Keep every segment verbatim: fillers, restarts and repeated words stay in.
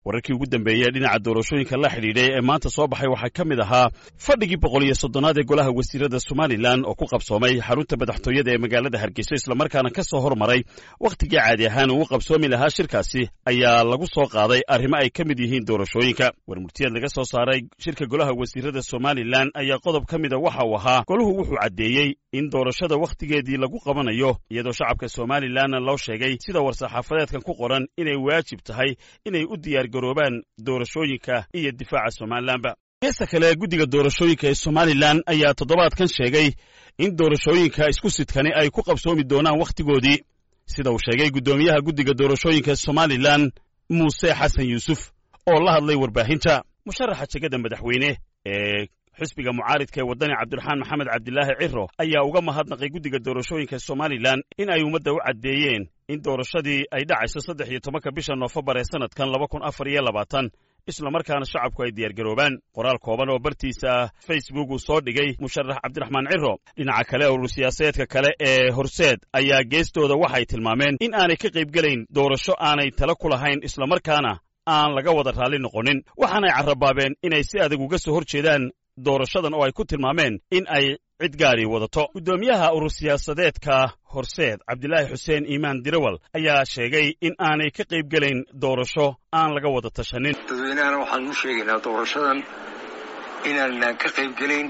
wararkii ugu dambeeyay dhinaca doorashooyinka la xidhiidhay ee maanta soo baxay waxaa ka mid ahaa fadhigii boqol iyo soddonaad ee golaha wasiirada Somaliland oo ku qabsoomay xarunta madaxtooyada ee magaalada Hargeysa isla markaana ka soo hormaray waqtigii caadi ahaan uu qabsoomi lahaa shirkaasi ayaa lagu soo qaaday arrimo ay ka mid yihiin doorashooyinka warmurtiyeed laga soo saaray shirka golaha wasiirada Somaliland ayaa qodob ka mid ah waxa uu ahaa goluhu wuxuu cadeeyay in doorashada waqtigeedii lagu qabanayo iyadoo shacabka Somaliland loo sheegay sida war-saxaafadeedkan ku qoran inay waajib tahay inay u diyaar garoobaan doorashooyinka iyo difaaca Somaliland. Geesta kale guddiga doorashooyinka ee Somaliland ayaa toddobaadkan sheegay in doorashooyinka isku sidkani ay ku qabsoomi doonaan waqtigoodii sida uu sheegay gudoomiyaha guddiga doorashooyinka Somaliland Muuse Xasan Yuusuf oo la hadlay warbaahinta. Musharaxa jagada madaxweyne ee xisbiga mucaaridka ee wadani Cabdiraxmaan Maxamed Cabdilaahi Ciro ayaa uga mahadnaqay guddiga doorashooyinka Somaliland in ay ummadda u cadeeyeen in doorashadii ay dhacayso saddex iyo tobanka bisha Noofambar ee sanadkan laba kun afar iyo labaatan isla markaana shacabku ay diyaar garoobaan. Qoraal kooban oo bartiisa Facebook uu soo dhigay musharax Cabdiraxmaan Ciro dhinaca kale oo siyaasadeedka kale ee horseed ayaa geestooda waxay tilmaameen in aanay ka qayb galayn doorasho aanay tala ku lahayn isla markaana aan laga wada raali noqonin waxaanay carrabaabeen inay si adag uga soo horjeedaan doorashadan oo ay ku tilmaameen in ay cid gaari wadato. Gudoomiyaha urur siyaasadeedka horseed Cabdilaahi Xuseen Iimaan Dirawal ayaa sheegay in aanay ka qayb galayn doorasho aan laga wada tashanin. dadweynaha waxaan u sheegaynaa doorashadan inaan ka qayb galayn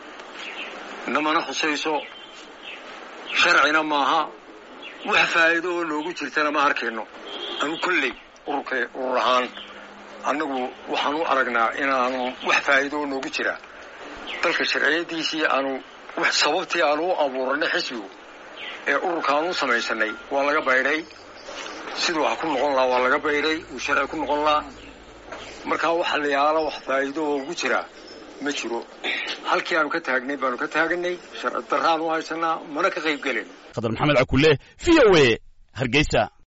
namana khusayso sharcina maaha wax faa'iido oo noogu jirtana ma arkayno. anu kulli ururka urur ahaan annagu waxaan u aragnaa inaanu wax faa'iido oo noogu jira dalka sharciyadiisii aanu wax sababtii aanu u abuurnay xisbigu ee ururkaan u samaysanay waa laga baydhay sidoo wax ku noqon lahaa waa laga baydhay uu sharci ku noqon lahaa markaa waxa la yaala wax faa'iido oo ugu jira ma jiro. halkii aanu ka taagnay baanu ka taagnay sharci darraan u haysanaa mana ka qayb gelin. Qadar Maxamed Cakulle V O A Hargeysa.